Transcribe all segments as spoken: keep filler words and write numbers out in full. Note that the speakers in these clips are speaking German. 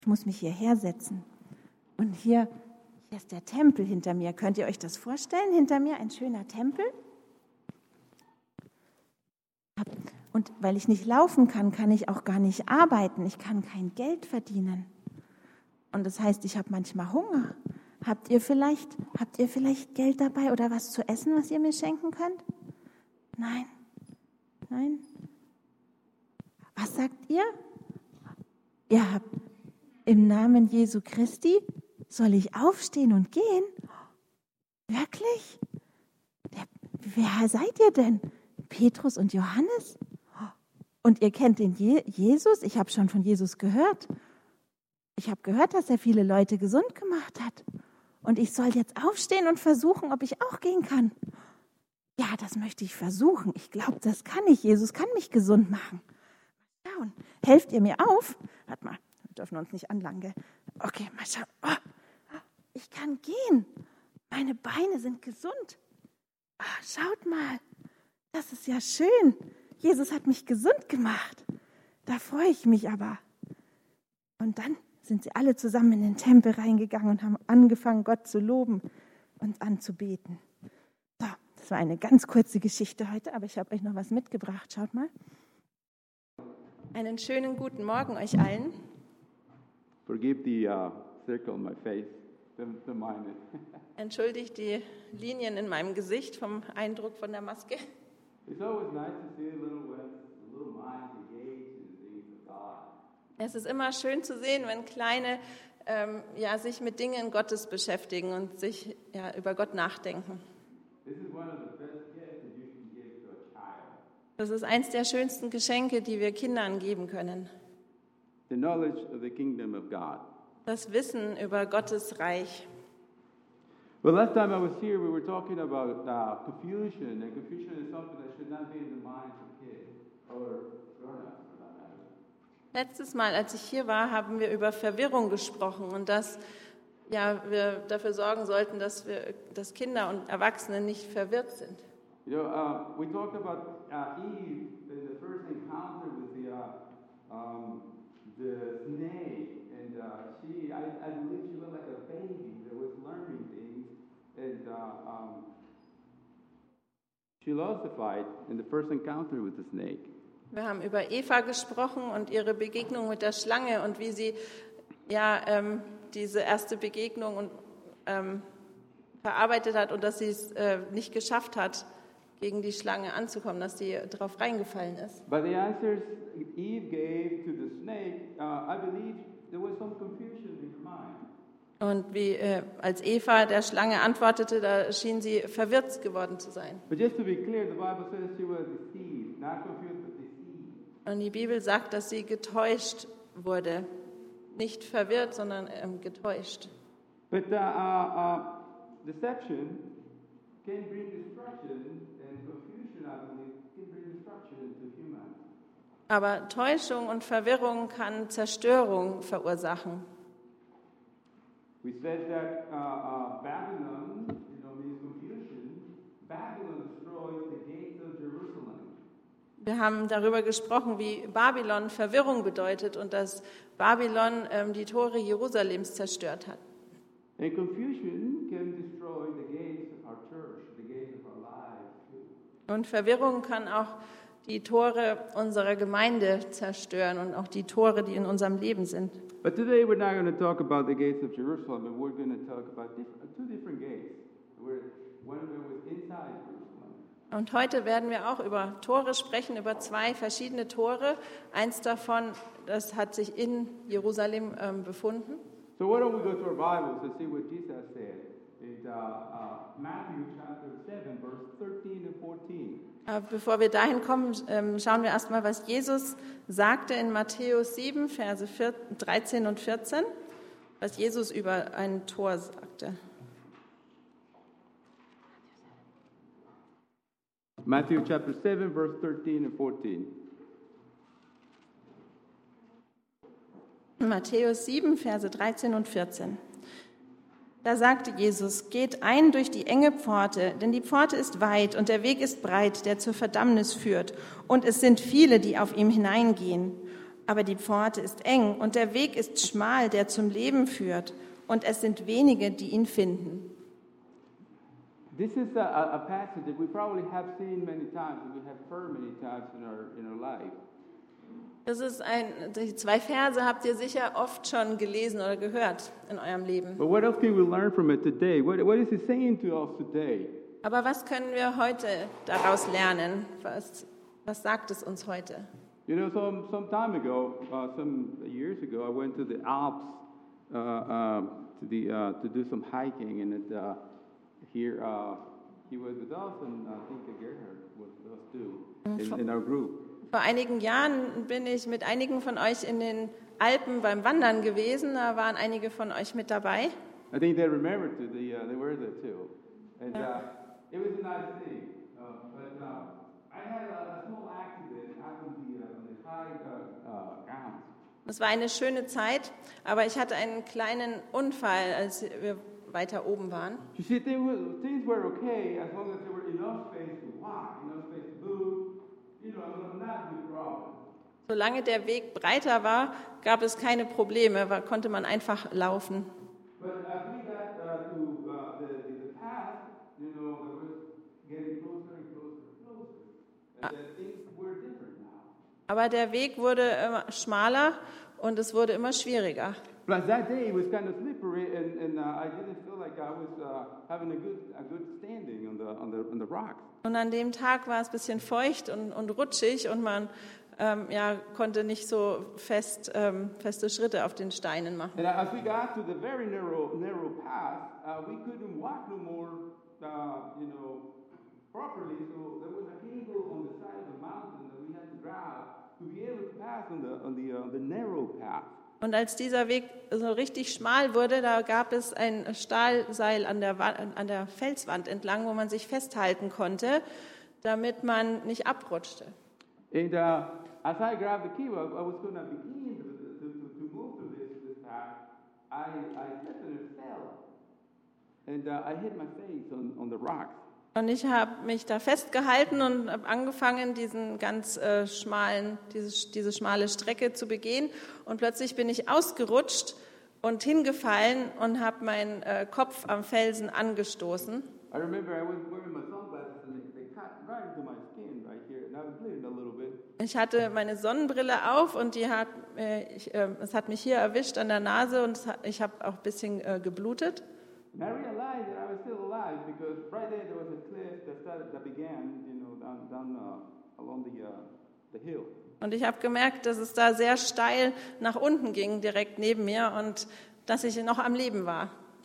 Ich muss mich hierher setzen. Und hier, hier ist der Tempel hinter mir. Könnt ihr euch das vorstellen? Hinter mir ein schöner Tempel. Und weil ich nicht laufen kann, kann ich auch gar nicht arbeiten. Ich kann kein Geld verdienen. Und das heißt, ich habe manchmal Hunger. Habt ihr vielleicht, habt ihr vielleicht Geld dabei oder was zu essen, was ihr mir schenken könnt? Nein. Nein. Was sagt ihr? Ihr habt im Namen Jesu Christi, soll ich aufstehen und gehen? Wirklich? Wer seid ihr denn? Petrus und Johannes? Und ihr kennt den Je- Jesus? Ich habe schon von Jesus gehört. Ich habe gehört, dass er viele Leute gesund gemacht hat. Und ich soll jetzt aufstehen und versuchen, ob ich auch gehen kann. Ja, das möchte ich versuchen. Ich glaube, das kann ich. Jesus kann mich gesund machen. Mal schauen. Helft ihr mir auf? Warte mal, wir dürfen uns nicht anlangen, gell? Okay, mal schauen. Oh, ich kann gehen. Meine Beine sind gesund. Oh, schaut mal. Das ist ja schön. Jesus hat mich gesund gemacht. Da freue ich mich aber. Und dann sind sie alle zusammen in den Tempel reingegangen und haben angefangen, Gott zu loben und anzubeten. So, das war eine ganz kurze Geschichte heute, aber ich habe euch noch was mitgebracht. Schaut mal. Einen schönen guten Morgen euch allen. Forgive the uh, circle on my face. Don't mind it. Entschuldigt die Linien in meinem Gesicht vom Eindruck von der Maske. It's always nice to see a little ones, a little mind engaged in the things of God. Es ist immer schön zu sehen, wenn Kleine ähm, ja, sich mit Dingen Gottes beschäftigen und sich ja, über Gott nachdenken. This is one of the best gifts that you can give to a child. Das ist eins der schönsten Geschenke, die wir Kindern geben können. The knowledge of the kingdom of God. Das Wissen über Gottes Reich. Well, last time I was here, we were talking about uh, confusion, and confusion is something that should not be in the minds of kids or grown-ups, for that matter. Letztes Mal, als ich hier war, haben wir über Verwirrung gesprochen und dass ja, wir dafür sorgen sollten, dass, wir, dass Kinder und Erwachsene nicht verwirrt sind. You know, uh, we talked about uh, Eve in the first encounter with the uh, um, the snake, and uh, she, I, I believe she looked like a baby that was learning things, and uh, um, she lost the fight in the first encounter with the snake. Wir haben über Eva gesprochen und ihre Begegnung mit der Schlange und wie sie ja, ähm, diese erste Begegnung und, ähm, verarbeitet hat und dass sie es äh, nicht geschafft hat, gegen die Schlange anzukommen, dass sie darauf reingefallen ist. But the answers Eve gave to the snake, uh, I believe there was some confusion in her mind. Und wie äh, als Eva der Schlange antwortete, da schien sie verwirrt geworden zu sein. But just to be clear, the Bible says she was deceived, not confused, but deceived. Und die Bibel sagt, dass sie getäuscht wurde. Nicht verwirrt, sondern ähm, getäuscht. But uh, uh, uh, deception can bring destruction, and confusion, I believe, can bring destruction to humans. Aber Täuschung und Verwirrung kann Zerstörung verursachen. We said that uh, uh, Babylon, you know, means confusion. Babylon destroys the gates of Jerusalem. Wir haben darüber gesprochen, wie Babylon Verwirrung bedeutet und dass Babylon ähm, die Tore Jerusalems zerstört hat. And confusion can destroy the gates of our church, the gates of our lives too. Und Verwirrung kann auch die Tore unserer Gemeinde zerstören und auch die Tore, die in unserem Leben sind. But today we're not going to talk about the gates of Jerusalem, but we're going to talk about diff- two different gates. Where one of them was inside Jerusalem. Und heute werden wir auch über Tore sprechen, über zwei verschiedene Tore. Eins davon, das hat sich in Jerusalem ähm, befunden. So why don't we go to our Bibles and see what Jesus said in uh, uh, Matthew chapter seven, verse thirteen and fourteen. Aber bevor wir dahin kommen, ähm, schauen wir erstmal, was Jesus sagte in Matthäus sieben, Verse dreizehn und vierzehn, was Jesus über ein Tor sagte. Matthew chapter seven, verse thirteen and fourteen. Matthäus sieben, Verse dreizehn und vierzehn. Da sagte Jesus, geht ein durch die enge Pforte, denn die Pforte ist weit und der Weg ist breit, der zur Verdammnis führt. Und es sind viele, die auf ihm hineingehen. Aber die Pforte ist eng und der Weg ist schmal, der zum Leben führt. Und es sind wenige, die ihn finden. This is a, a passage that we probably have seen many times, and we have heard many times in our in our life. Das ist ein, die zwei Verse habt ihr sicher oft schon gelesen oder gehört in eurem Leben. But what else can we learn from it today? What, what is it saying to us today? Aber was können wir heute daraus lernen? Was, was sagt es uns heute? You know, some some time ago, uh, some years ago, I went to the Alps uh, uh, to the uh, to do some hiking, and it, uh, here uh, he was with us, and I think Gerhard was with us too in, in our group. Vor einigen Jahren bin ich mit einigen von euch in den Alpen beim Wandern gewesen. Da waren einige von euch mit dabei. I think they remembered too. They, uh, they were there too. And uh, it was a nice thing. Uh, but uh, I had a, a small accident out on the, uh, on the high uh, uh, grounds. Es war eine schöne Zeit, aber ich hatte einen kleinen Unfall, als wir weiter oben waren. You see, they were, things were okay as long as there were enough space to walk, enough space to move. You know, not a big problem. Solange der Weg breiter war, gab es keine Probleme, war, konnte man einfach laufen. But as we got uh, to uh, the, the path, you know, it was getting closer and closer and closer. And then things were different now. Aber der Weg wurde immer schmaler und es wurde immer schwieriger. Plus that day it was kind of slippery, and, and uh, I didn't feel like I was uh, having a good a good standing on the on the on the rocks. Und an dem Tag war es ein bisschen feucht und, und rutschig und man ähm, ja, konnte nicht so fest, ähm, feste Schritte auf den Steinen machen. And as we got to the very narrow narrow path, uh, we couldn't walk no more, uh, you know, properly. So there was a cable on the side of the mountain that we had to grab to be able to pass on the on the uh, the narrow path. Und als dieser Weg so richtig schmal wurde, da gab es ein Stahlseil an der, an der Felswand entlang, wo man sich festhalten konnte, damit man nicht abrutschte. And uh, as I grabbed the cable, I was going to begin to, to, to move to this, this path. I, I slipped and it fell. And uh, I hit my face on, on the rocks. Und ich habe mich da festgehalten und habe angefangen, diesen ganz äh, schmalen, diese, diese schmale Strecke zu begehen. Und plötzlich bin ich ausgerutscht und hingefallen und habe meinen äh, Kopf am Felsen angestoßen. I remember I was wearing my sunglasses and they, they cut right into my skin right here, and I was bleeding a little bit. Ich hatte meine Sonnenbrille auf und die hat, äh, ich, äh, es hat mich hier erwischt an der Nase und es hat, ich habe auch ein bisschen äh, geblutet. And I realized that I was still alive because right there there was a cliff that started, that began, you know, down, down uh, along the, uh, the hill. Und ich habe gemerkt, dass es da sehr steil nach unten ging, direkt neben mir, und dass ich noch am Leben war.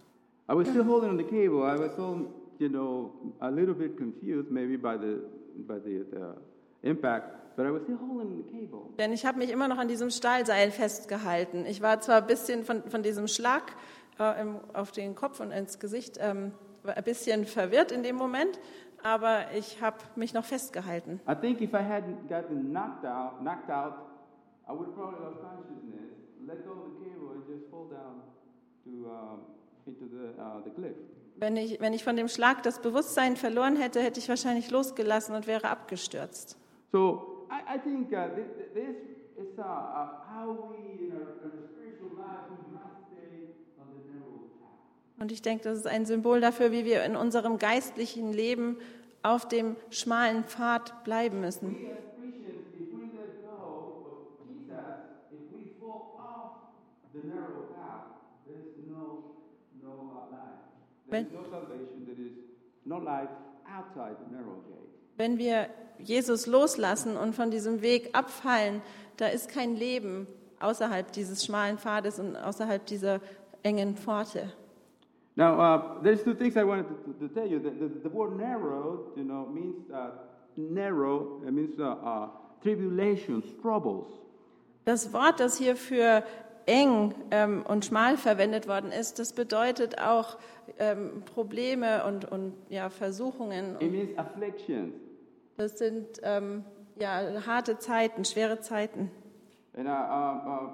I was still holding on the cable. I was so, you know, a little bit confused maybe by the by the, the impact, but I was still holding the cable. Denn ich habe mich immer noch an diesem Stahlseil festgehalten. Ich war zwar ein bisschen von, von diesem Schlag äh, im, auf den Kopf und ins Gesicht ähm, ein bisschen verwirrt in dem Moment, aber ich habe mich noch festgehalten. I think if I hadn't gotten knocked out, knocked out, I would have probably lost consciousness, let go of the cable, and just fall down to um, into the uh, the cliff. Wenn ich, wenn ich von dem Schlag das Bewusstsein verloren hätte, hätte ich wahrscheinlich losgelassen und wäre abgestürzt. So I, I think uh, this, this is uh, uh, how we in our, in our spiritual lives we must stay on the narrow path. Und ich denke, das ist ein Symbol dafür, wie wir in unserem geistlichen Leben auf dem schmalen Pfad bleiben müssen. We as Christians, if we let go of Jesus, if we fall off the narrow path, there's no no uh, life. There's no salvation. There is no life outside the narrow gate. Wenn wir Jesus loslassen und von diesem Weg abfallen, da ist kein Leben außerhalb dieses schmalen Pfades und außerhalb dieser engen Pforte. Now, uh, there's two things I wanted to, to tell you. The, the, the word narrow, you know, means uh, narrow. It means uh, uh, tribulations, troubles. Das Wort, das hier für eng ähm, und schmal verwendet worden ist, das bedeutet auch ähm, Probleme und, und ja, Versuchungen. It means afflictions. Das sind ähm, ja, harte Zeiten, schwere Zeiten. And uh, uh, uh,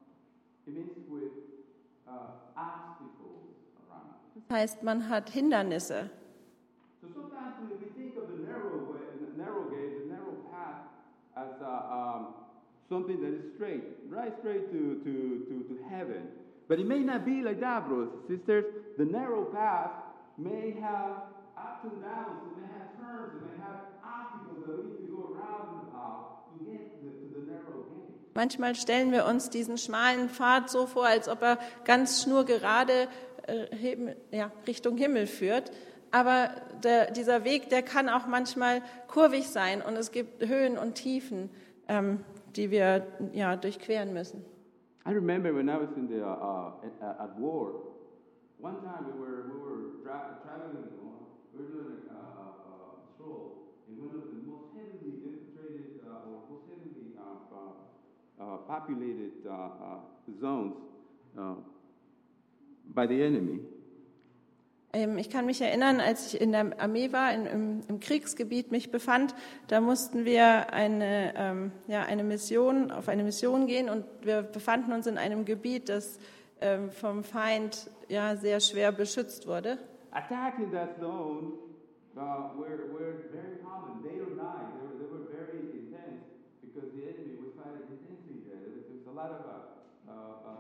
it means with uh, obstacles around. Das heißt, man hat Hindernisse. So sometimes we, we think of the narrow way, the narrow gate, the narrow path as uh, um, something that is straight. right straight to, to, to, to heaven. But it may not be like that, brothers and sisters. The narrow path may have ups and downs, it may have turns, it may have obstacles that we need to go around about to get to the, to the narrow gate. Manchmal stellen wir uns diesen schmalen Pfad so vor, als ob er ganz schnurgerade äh, Himmel, ja, Richtung Himmel führt. Aber der, dieser Weg, der kann auch manchmal kurvig sein und es gibt Höhen und Tiefen, ähm, die wir ja, durchqueren müssen. I remember when I was in the, uh, uh, at war, one time we were, we were tra- traveling, we were doing a, a, a stroll in one of the most heavily infiltrated uh, or most heavily uh, uh, uh, populated uh, uh, zones uh, by the enemy. Ähm, ich kann mich erinnern, als ich in der Armee war, in, im, im Kriegsgebiet mich befand, da mussten wir eine, ähm, ja, eine Mission, auf eine Mission gehen und wir befanden uns in einem Gebiet, das ähm, vom Feind ja, sehr schwer beschützt wurde. Attacks in that zone uh, were, were very common, day or night. They were, they were very intense because the enemy was fighting intensely there. There was, there was a lot of uh, uh,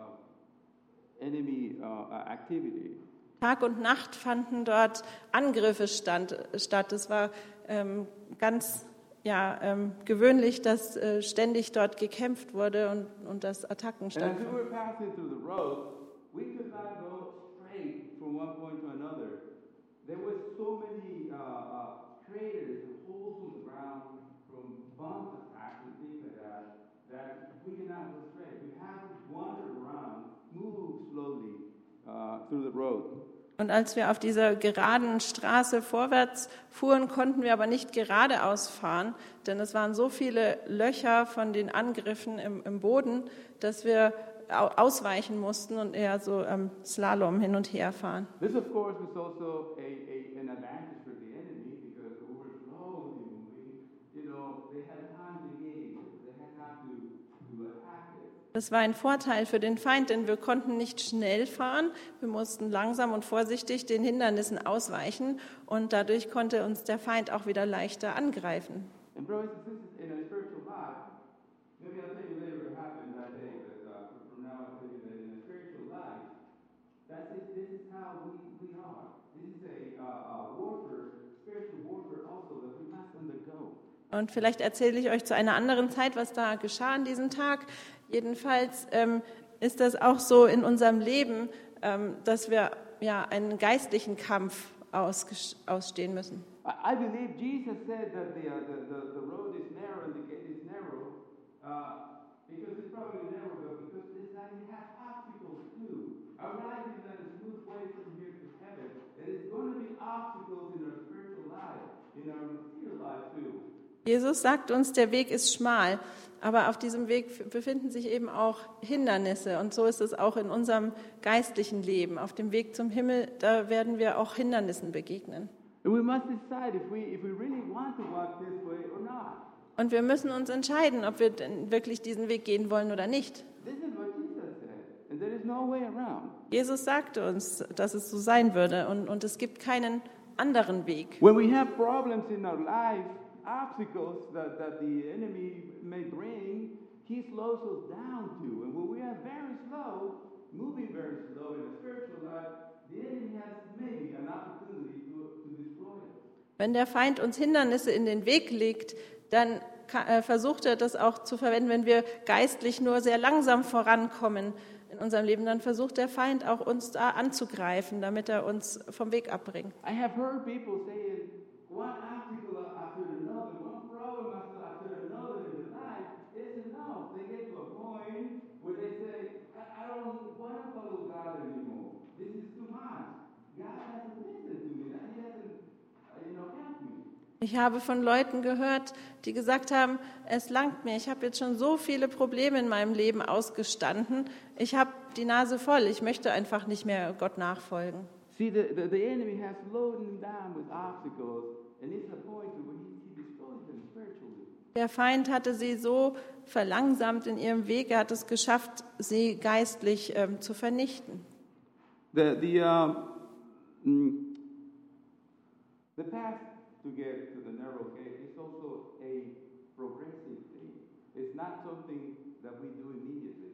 uh, enemy uh, activity. Tag und Nacht fanden dort Angriffe stand, statt. Es war ähm, ganz ja, ähm, gewöhnlich, dass äh, ständig dort gekämpft wurde und, und dass Attacken And as we stattfanden. were passing through the road, we could not go straight from one point to another. There were so many uh, uh, craters and holes in the ground from bomb attacks and things like that, that we could not go straight. We had to wander around, move slowly uh, through the road. Und als wir auf dieser geraden Straße vorwärts fuhren, konnten wir aber nicht geradeaus fahren, denn es waren so viele Löcher von den Angriffen im, im Boden, dass wir au- ausweichen mussten und eher so ähm, Slalom hin und her fahren. This, of course, was also a, a, an advantage for the enemy because we were slowly moving. You know, they had time to engage. They had time to, to attack it. Das war ein Vorteil für den Feind, denn wir konnten nicht schnell fahren. Wir mussten langsam und vorsichtig den Hindernissen ausweichen und dadurch konnte uns der Feind auch wieder leichter angreifen. And brothers and sisters, in a spiritual life, maybe I'll tell you later what happened that day, but uh, from now I'll tell you that in a spiritual life, that's it, this is how we, we are. This is a uh, uh, warfare, spiritual warfare also that we must undergo. Und vielleicht erzähle ich euch zu einer anderen Zeit, was da geschah an diesem Tag. Jedenfalls ähm, ist das auch so in unserem Leben, ähm, dass wir ja einen geistlichen Kampf ausges- ausstehen müssen. I, I believe Jesus said that the, uh, the, the, the road is narrow and the gate is narrow uh, because it's probably narrow, but because it's not, it has obstacles too. Our life is not a smooth way from here to heaven. And it's going to be obstacles in our spiritual life, in our material life too. Jesus sagt uns, der Weg ist schmal, aber auf diesem Weg befinden sich eben auch Hindernisse. Und so ist es auch in unserem geistlichen Leben. Auf dem Weg zum Himmel, da werden wir auch Hindernissen begegnen. And we must decide if we, if we really want to walk this way or not. Und wir müssen uns entscheiden, ob wir denn wirklich diesen Weg gehen wollen oder nicht. This is what Jesus said, and there is no way around. Jesus sagte uns, dass es so sein würde und, und es gibt keinen anderen Weg. When we have problems in our life, obstacles that, that the enemy may bring, he slows us down too. And when we are very slow, moving very slow in a spiritual life, the enemy has maybe an opportunity to, to destroy us. Wenn der Feind uns Hindernisse in den Weg legt, dann ka- äh, versucht er das auch zu verwenden, wenn wir geistlich nur sehr langsam vorankommen in unserem Leben, dann versucht der Feind auch uns da anzugreifen, damit er uns vom Weg abbringt. I have heard people saying, one obstacle after another, one problem after another in their life is enough. They get to a point where they say, I, I don't want to follow God anymore. This is too much. God hasn't listened to me. He hasn't, uh, you know, helped me. Ich habe von Leuten gehört, die gesagt haben, es langt mir, ich habe jetzt schon so viele Probleme in meinem Leben ausgestanden, ich habe die Nase voll, ich möchte einfach nicht mehr Gott nachfolgen. See, the, the, the enemy has loaded him down with obstacles, and it's a point where he, he destroys them spiritually. Der Feind hatte sie so verlangsamt in ihrem Weg, er hat es geschafft, sie geistlich ähm, zu vernichten. The, the, um, mm, the path to get to the narrow gate is also a progressive thing. It's not something that we do immediately.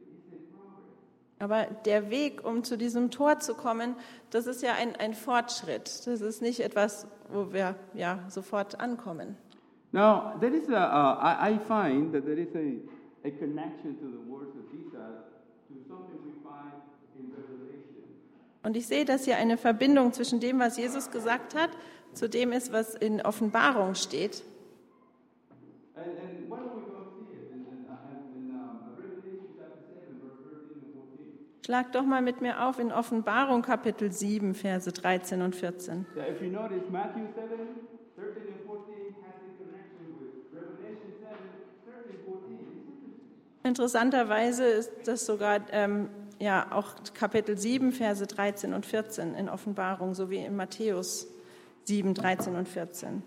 Aber der Weg, um zu diesem Tor zu kommen, das ist ja ein, ein Fortschritt. Das ist nicht etwas, wo wir ja sofort ankommen. Now, there is a, uh, I, I find that there is a, a connection to the words of Jesus to something we find in Revelation. Und ich sehe, dass hier eine Verbindung zwischen dem, was Jesus gesagt hat, zu dem ist, was in Offenbarung steht. And, and why don't we go see it in, in, in, in um, Revelation chapter seven, verse thirteen and fourteen. Schlag doch mal mit mir auf in Offenbarung Kapitel sieben, Verse dreizehn und vierzehn. So if you notice, Matthew seven, thirteen and fourteen has a connection with Revelation seven, thirteen, fourteen. Interessanterweise ist das sogar ähm, ja, auch Kapitel sieben, Verse dreizehn und vierzehn in Offenbarung, sowie in Matthäus sieben, dreizehn und vierzehn.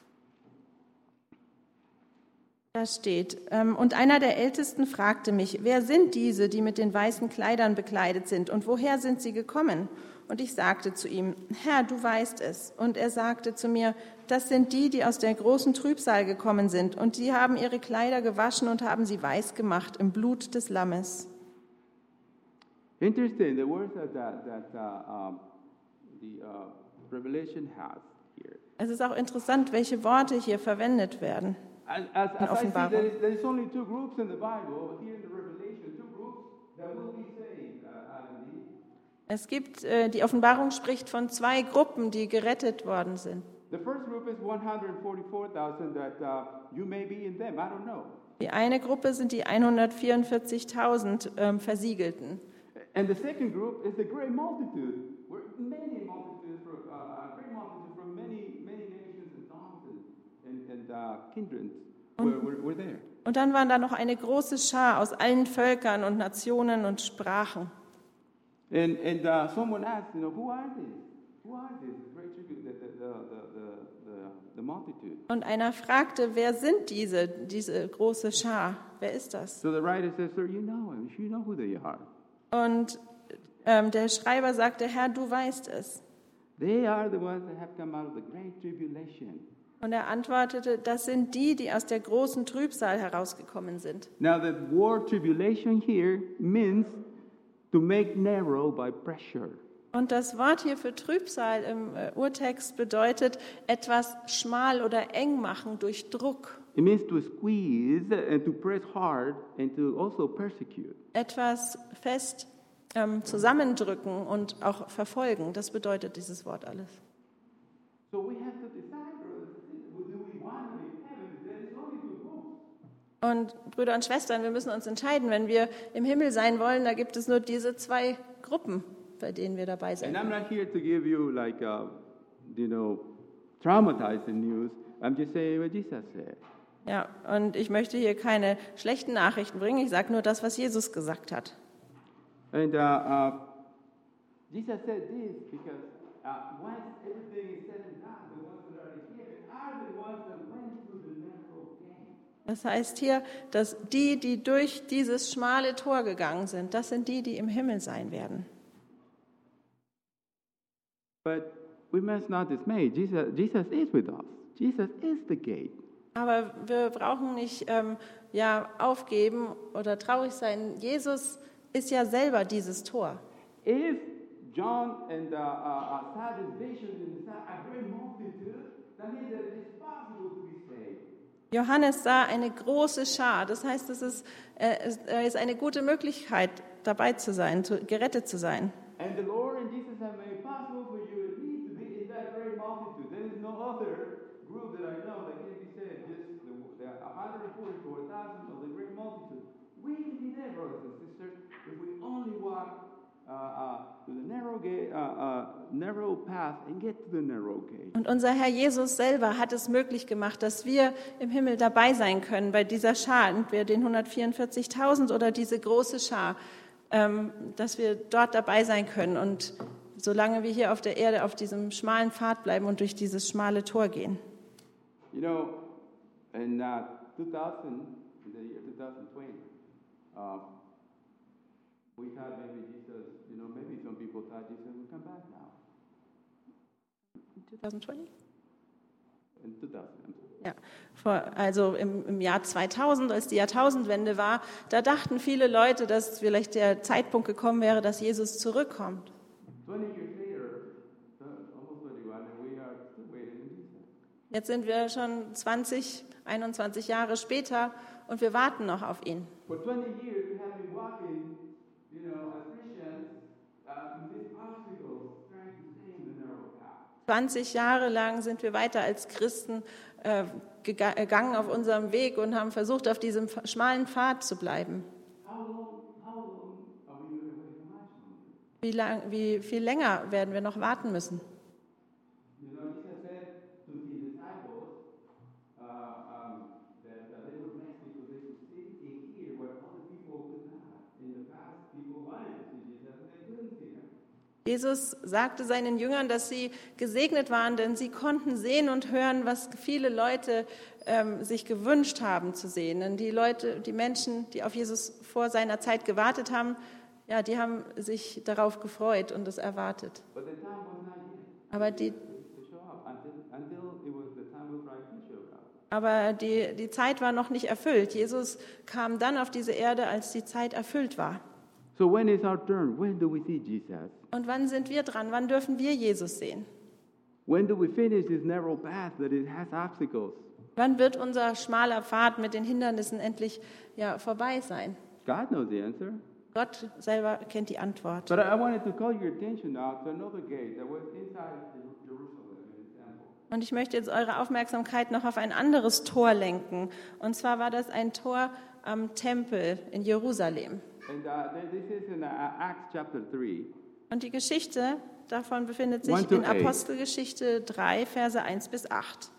Da steht, ähm, und einer der Ältesten fragte mich, wer sind diese, die mit den weißen Kleidern bekleidet sind und woher sind sie gekommen? Und ich sagte zu ihm, Herr, du weißt es. Und er sagte zu mir, das sind die, die aus der großen Trübsal gekommen sind und die haben ihre Kleider gewaschen und haben sie weiß gemacht im Blut des Lammes. Interesting, the words that, that, that uh, um, the uh, Revelation has here. Es ist auch interessant, welche Worte hier verwendet werden. As, as, In as I see, Offenbarung. there is, there is only two groups in the Bible, here in the Revelation, two groups that will be saved, uh, Adam and Eve. Es gibt, äh, die Offenbarung spricht von zwei Gruppen, die gerettet worden sind. The first group is one hundred forty-four thousand that uh, you may be in them, I don't know. Die eine Gruppe sind die hundertvierundvierzigtausend ähm, Versiegelten. And the second group is a great multitude, where many multitudes, from, uh, a great multitude from many, many nations and tongues and, and, and uh, kindreds were, were, were there. Und dann waren da noch eine große Schar aus allen Völkern und Nationen und Sprachen. And, and uh, someone asked, you know, who are these? Who are these? The great tribute, the, the, the, the, the, the multitude. Und einer fragte, wer sind diese, diese große Schar? Wer ist das? So the writer says, sir, you know them. You know who they are. Und ähm, der Schreiber sagte, Herr, du weißt es. They are the ones that have come out of the great tribulation. Und er antwortete, das sind die, die aus der großen Trübsal herausgekommen sind. Now the word tribulation here means to make narrow by pressure. Und das Wort hier für Trübsal im äh, Urtext bedeutet, etwas schmal oder eng machen durch Druck. It means to squeeze and to press hard and to also persecute. Etwas fest ähm, zusammendrücken und auch verfolgen. Das bedeutet dieses Wort alles. So we have to decide, do we want to be in heaven? There is only two groups. Und Brüder und Schwestern, wir müssen uns entscheiden, wenn wir im Himmel sein wollen, da gibt es nur diese zwei Gruppen, bei denen wir dabei And sind. I'm not here to give you like, uh, you know, traumatizing news. I'm just saying what Jesus said. Ja, und ich möchte hier keine schlechten Nachrichten bringen, ich sage nur das, was Jesus gesagt hat. And uh, uh, Jesus said this because uh, once everything is said and done, the ones that are in heaven are the ones that went through the narrow gate. Das heißt hier, dass die, die durch dieses schmale Tor gegangen sind, das sind die, die im Himmel sein werden. But we must not dismay. Jesus, Jesus is with us. Jesus is the gate. Aber wir brauchen nicht ähm, ja, aufgeben oder traurig sein. Jesus ist ja selber dieses Tor. If John and uh, uh, uh, saw this vision and saw a great multitude, that means that it is possible to be saved. Johannes sah eine große Schar. Das heißt, es ist, äh, es ist eine gute Möglichkeit, dabei zu sein, zu, gerettet zu sein. And the Lord and Jesus have made it possible for you and me to be in that great multitude. There is no other group that I know that can be saved. Just the, the one hundred forty-four thousand of the great multitude. We can be there, brothers and sisters, if we only walk uh, uh, to the narrow gate, uh, uh, narrow path and get to the narrow gate. Und unser Herr Jesus selber hat es möglich gemacht, dass wir im Himmel dabei sein können bei dieser Schar, entweder den hundertvierundvierzigtausend oder diese große Schar, ähm, dass wir dort dabei sein können. Und solange wir hier auf der Erde auf diesem schmalen Pfad bleiben und durch dieses schmale Tor gehen. You know, in uh, two thousand, in the year twenty twenty, uh, we thought maybe Jesus, you know, maybe some people thought Jesus would come back now. twenty twenty? In two thousand, I'm sorry. Ja, vor, also im, im Jahr zweitausend, als die Jahrtausendwende war, da dachten viele Leute, dass vielleicht der Zeitpunkt gekommen wäre, dass Jesus zurückkommt. twenty years later, uh, almost twenty-one, and we are still waiting on Jesus. Jetzt sind wir schon zwanzig, einundzwanzig Jahre später und wir warten noch auf ihn. For twenty years, we have been walking, you know, as Christians, uh, through these obstacles, trying to stay in the narrow path. zwanzig Jahre lang sind wir weiter als Christen äh, gega- gegangen auf unserem Weg und haben versucht, auf diesem f- schmalen Pfad zu bleiben. How long, how long are we going to wait for much longer? Wie, lang, wie viel länger werden wir noch warten müssen? You know, Jesus said to his disciples uh, um, that uh, they were blessed because they could see and hear what other people could not. In the past, people wanted to see Jesus and they couldn't see him. Jesus sagte seinen Jüngern, dass sie gesegnet waren, denn sie konnten sehen und hören, was viele Leute ähm, sich gewünscht haben zu sehen. Denn die Leute, die Menschen, die auf Jesus vor seiner Zeit gewartet haben, ja, die haben sich darauf gefreut und es erwartet. But the time was not yet Aber die, to show up until, until it was the time of Christ to show up. aber die, die Zeit war noch nicht erfüllt. Jesus kam dann auf diese Erde, als die Zeit erfüllt war. So when is our turn? When do we see Jesus? Und wann sind wir dran? Wann dürfen wir Jesus sehen? When do we finish this narrow path that it has obstacles? Wann wird unser schmaler Pfad mit den Hindernissen endlich ja, vorbei sein? God knows the answer. Gott selber kennt die Antwort. But I wanted to call your attention now to another gate that was inside Jerusalem in the temple. Und ich möchte jetzt eure Aufmerksamkeit noch auf ein anderes Tor lenken. Und zwar war das ein Tor am Tempel in Jerusalem. And uh, th- this is in uh, Acts chapter three. Und die Geschichte davon befindet One sich to in eight. Apostelgeschichte drei, Verse eins bis acht.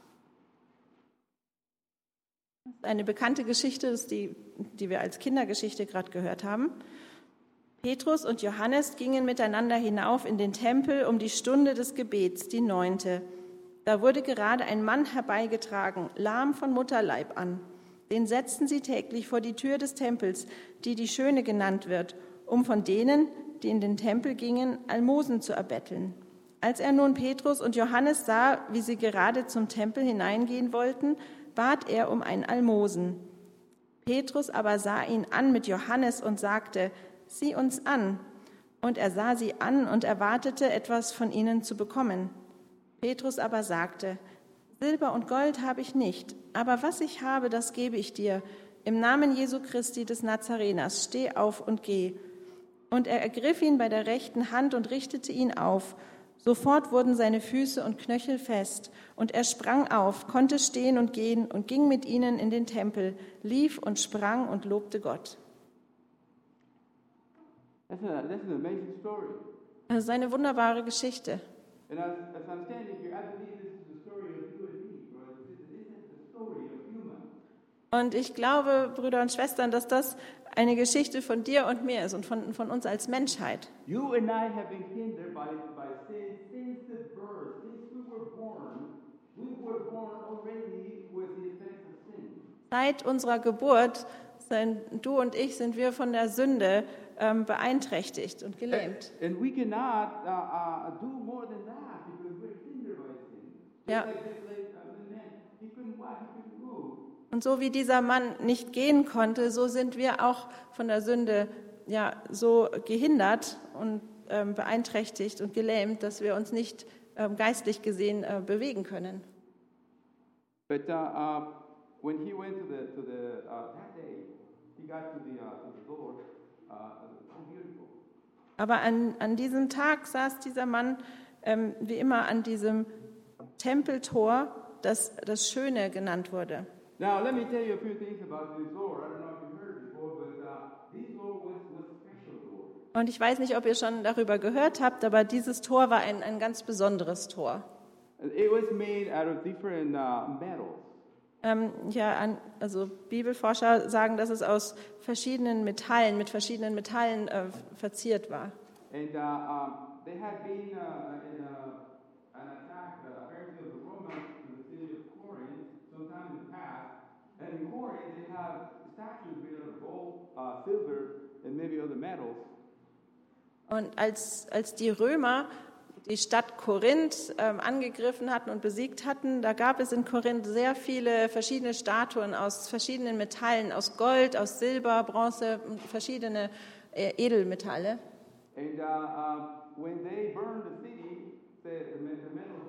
Das ist eine bekannte Geschichte, das ist die, die wir als Kindergeschichte gerade gehört haben. Petrus und Johannes gingen miteinander hinauf in den Tempel um die Stunde des Gebets, die neunte. Da wurde gerade ein Mann herbeigetragen, lahm von Mutterleib an. Den setzten sie täglich vor die Tür des Tempels, die die Schöne genannt wird, um von denen, die in den Tempel gingen, Almosen zu erbetteln. Als er nun Petrus und Johannes sah, wie sie gerade zum Tempel hineingehen wollten, bat er um ein Almosen. Petrus aber sah ihn an mit Johannes und sagte, sieh uns an. Und er sah sie an und erwartete, etwas von ihnen zu bekommen. Petrus aber sagte, Silber und Gold habe ich nicht, aber was ich habe, das gebe ich dir. Im Namen Jesu Christi des Nazareners, steh auf und geh. Und er ergriff ihn bei der rechten Hand und richtete ihn auf. Sofort wurden seine Füße und Knöchel fest, und er sprang auf, konnte stehen und gehen und ging mit ihnen in den Tempel, lief und sprang und lobte Gott. That's, a, that's an amazing story. Das ist eine wunderbare Geschichte. And as, as I'm standing here, I believe this is the story of you and me, brothers and sisters. This is the story of humans. Und ich glaube, Brüder und Schwestern, dass das eine Geschichte von dir und mir ist und von, von uns als Menschheit. You and I have been hindered by, by sin since the birth, since we were born. We were born already with the effects of sin. Seit unserer Geburt sind du und ich sind wir von der Sünde ähm, beeinträchtigt und gelähmt. And, and we cannot uh, uh, do more than that because we're hindered by sin. Just Ja. like this late, uh, the man, he couldn't walk, he couldn't move. Und so wie dieser Mann nicht gehen konnte, so sind wir auch von der Sünde ja so gehindert und ähm, beeinträchtigt und gelähmt, dass wir uns nicht ähm, geistlich gesehen äh, bewegen können. But uh, uh, when he went to the to the uh, that day, he got to the uh, to the door. Uh, so beautiful. Aber an, an diesem Tag saß dieser Mann ähm, wie immer an diesem Tempeltor, das das Schöne genannt wurde. Now let me tell you a few things about this door. I don't know if you heard it before, but uh, this door was was a special door. Und ich weiß nicht, ob ihr schon darüber gehört habt, aber dieses Tor war ein, ein ganz besonderes Tor. It was made out of different uh, metals. Ähm, ja, an, also Bibelforscher sagen, dass es aus verschiedenen Metallen, mit verschiedenen Metallen äh, verziert war. And uh, um, they had been uh, in a, an attack, uh, apparently of the Romans to the city of Corinth sometime in the past. And in Corinth, they have statues made out of gold, uh, silver, and maybe other metals. Und als, als die Römer die Stadt Korinth ähm, angegriffen hatten und besiegt hatten, da gab es in Korinth sehr viele verschiedene Statuen aus verschiedenen Metallen, aus Gold, aus Silber, Bronze, verschiedene äh, Edelmetalle. And uh, uh, when they burned the city, the, the, the metal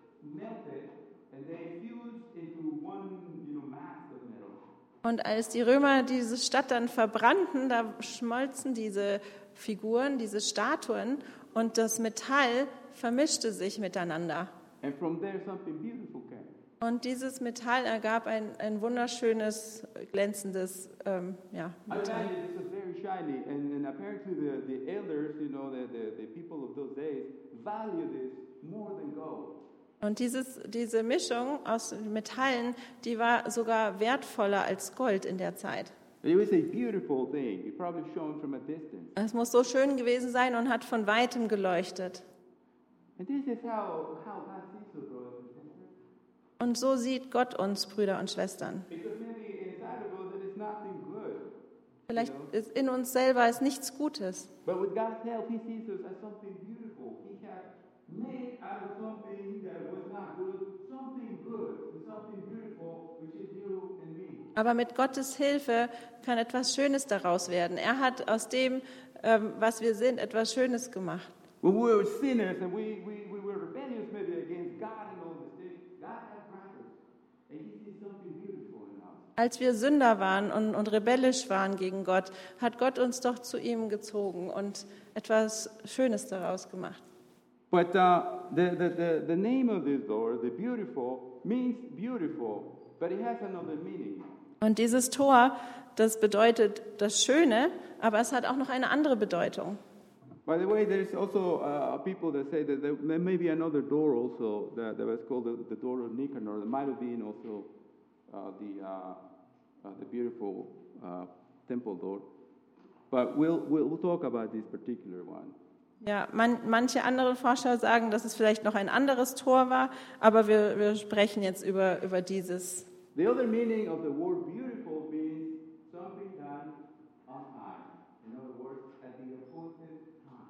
melted and they fused into one, you know, mass of metal. Und als die Römer diese Stadt dann verbrannten, da schmolzen diese Figuren, diese Statuen und das Metall vermischte sich miteinander. And from there something beautiful came. Und dieses Metall ergab ein, ein wunderschönes, glänzendes ähm, ja, Metall. I imagine this is very shiny, and, and apparently the, the elders, you know, the, the, the people of those days, value this more than gold. Und dieses, diese Mischung aus Metallen, die war sogar wertvoller als Gold in der Zeit. It was a beautiful thing. It probably shone from a distance. Es muss so schön gewesen sein und hat von weitem geleuchtet. And this is how, how God sees us, brothers and sisters. Und so sieht Gott uns, Brüder und Schwestern. Because maybe inside of us there is nothing good. Vielleicht ist in uns selber ist nichts Gutes. But with God's help, He sees us as something beautiful. He has made out of something that was not good, something good, something beautiful, which is you and me. Aber mit Gottes Hilfe kann etwas Schönes daraus werden. Er hat aus dem, ähm, was wir sind, etwas Schönes gemacht. When we were sinners and we, we, we were rebellious maybe against God and all these things, God has grabbed us. And He sees something beautiful in us. Als wir Sünder waren und, und rebellisch waren gegen Gott, hat Gott uns doch zu ihm gezogen und etwas Schönes daraus gemacht. But uh, the, the, the, the name of this door, the beautiful, means beautiful, but it has another meaning. Und dieses Tor, das bedeutet das Schöne, aber es hat auch noch eine andere Bedeutung. By the way, there's also uh, people that say that there, there may be another door also that, that was called the, the door of Nicanor. There might have been also uh, the, uh, uh, the beautiful uh, temple door. But we'll, we'll, we'll talk about this particular one. Ja, man, manche andere Forscher sagen, dass es vielleicht noch ein anderes Tor war, aber wir, wir sprechen jetzt über, über dieses. The other meaning of the word beautiful means something done on time. In other words, at the appointed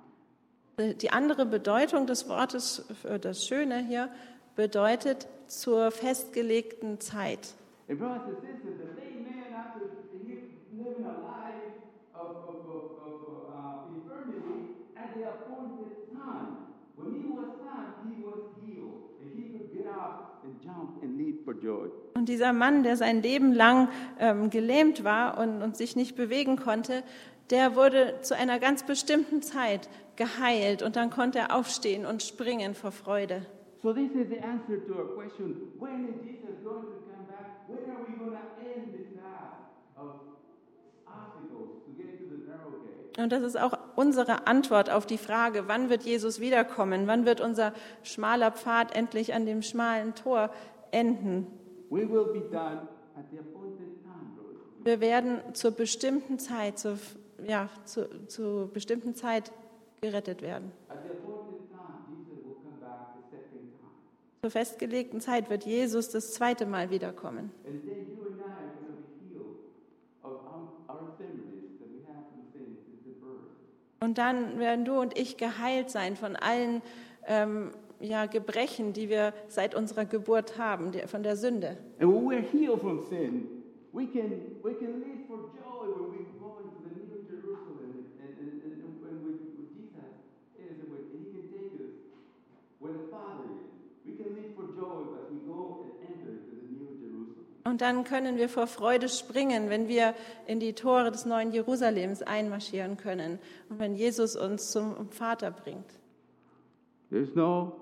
time. Die andere Bedeutung des Wortes, das Schöne hier, bedeutet zur festgelegten Zeit. And brothers and sisters, the same man after living a life of, of, of, of uh, infirmity at the appointed time. When he was found, he was healed, and he could get up and jump and leap for joy. Und dieser Mann, der sein Leben lang ähm, gelähmt war und, und sich nicht bewegen konnte, der wurde zu einer ganz bestimmten Zeit geheilt und dann konnte er aufstehen und springen vor Freude. So this is the answer to our question, when is Jesus going to come back? When are we going to end this path of obstacles to get to the narrow gate? Und das ist auch unsere Antwort auf die Frage, wann wird Jesus wiederkommen? Wann wird unser schmaler Pfad endlich an dem schmalen Tor enden? We will be done at the appointed time, brothers. Wir werden zur bestimmten Zeit, zur, ja, zu, zur bestimmten Zeit gerettet werden. At the appointed time, Jesus will come back the second time. Zur festgelegten Zeit wird Jesus das zweite Mal wiederkommen. And then you and I are going to be healed of our, our infirmities that we have from sin since the birth. Und dann werden du und ich geheilt sein von allen ähm, ja, Gebrechen, die wir seit unserer Geburt haben, der, von der Sünde. And when we're healed from sin, we can we can live for joy when we go into the New Jerusalem and, and, and, and when we, with Jesus is, and when He can take us where the Father is. We can live for joy as we go and enter into the New Jerusalem. Und dann können wir vor Freude springen, wenn wir in die Tore des neuen Jerusalems einmarschieren können und wenn Jesus uns zum Vater bringt. There's no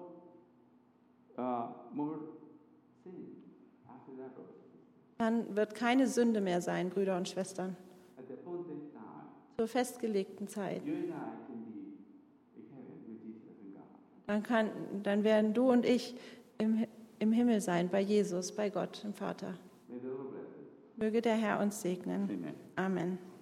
uh, more sin after that, brothers. Dann wird keine Sünde mehr sein, Brüder und Schwestern, At the appointed time, zur festgelegten Zeit. you and I can be in heaven with Jesus and God. Dann, kann, dann werden du und ich im, im Himmel sein, bei Jesus, bei Gott, dem Vater. May the Lord bless us. Möge der Herr uns segnen. Amen. Amen.